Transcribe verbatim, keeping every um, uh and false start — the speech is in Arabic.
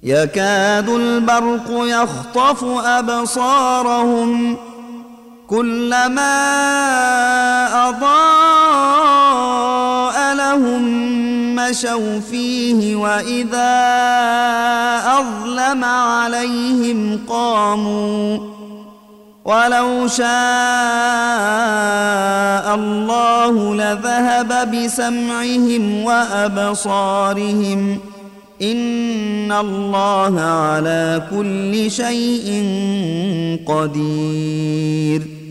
يكاد البرق يخطف أبصارهم كلما أضاء لهم مشوا فيه وإذا أظلم عليهم قاموا ولو شاء الله لذهب بسمعهم وأبصارهم إن الله على كل شيء قدير